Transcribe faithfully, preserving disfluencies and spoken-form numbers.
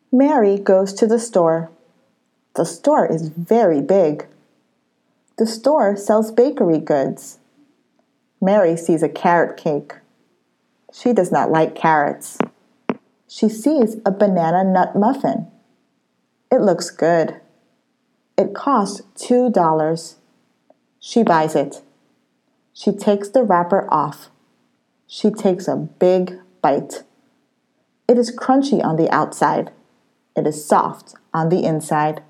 Mary goes to the store. The store is very big. The store sells bakery goods. Mary sees a carrot cake. She does not like carrots. She sees a banana nut muffin. It looks good. It costs two dollars. She buys it. She takes the wrapper off. She takes a big bite. It is crunchy on the outside. It is soft on the inside.